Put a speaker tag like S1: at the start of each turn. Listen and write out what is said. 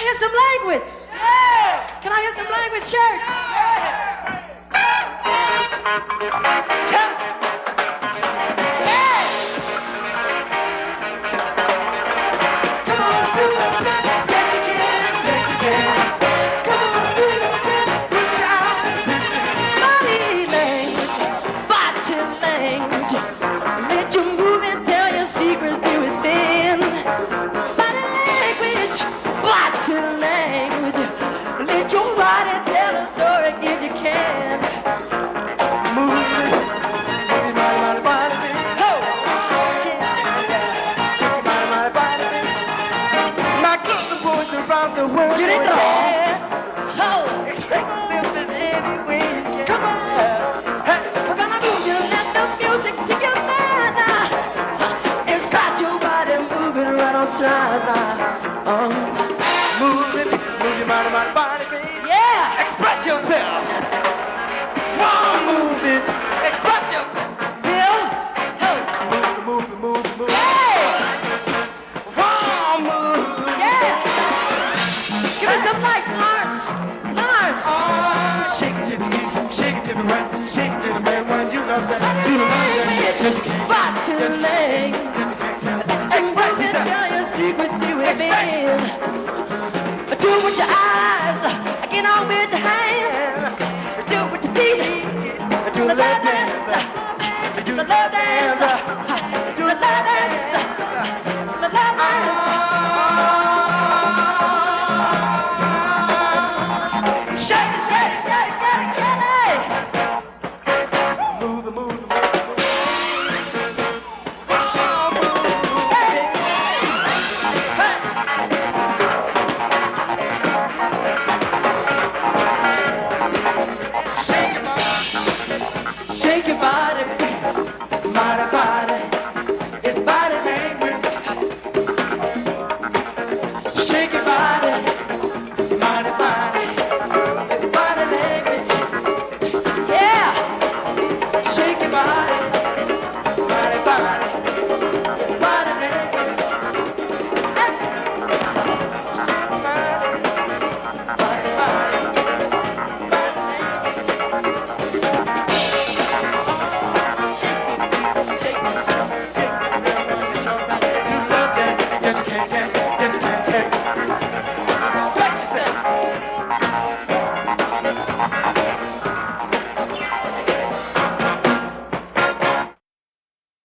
S1: hear some language?
S2: Yeah.
S1: Can I hear some language, church? Let you move and tell your secrets to within. Body language, watch your language. Let your body tell a story if you can.
S2: Move it, my body, baby.
S1: Oh,
S2: Shake my body, baby. My good boys around the world.
S1: get it on. Oh,
S2: Expect this in any way you can. Come on. Hey.
S1: we're gonna move you. Let the music take your mind now. And start your body moving right on time now.
S2: Move it, move your body, baby.
S1: Yeah.
S2: Express yourself. Come on, move it. Express yourself.
S1: Bill. Oh.
S2: Move.
S1: Hey.
S2: Come on, move.
S1: Yeah. Give me some lights, Lawrence. Lawrence.
S2: Shake it to the east, shake it to the right, shake it to the man when you love that. You love that. Just
S1: Watch your leg.
S2: express
S1: And
S2: yourself.
S1: tell your secret to it,
S2: Express.
S1: man. Do it with your eyes. Get on with your hands. Do it with your feet.
S2: Do the left dance.
S1: Do the love dance. Do the love dance. The love dance. Shake it, shake it, shake it, shake it, shake it.
S2: Move. Come on, move.
S1: Shake your body.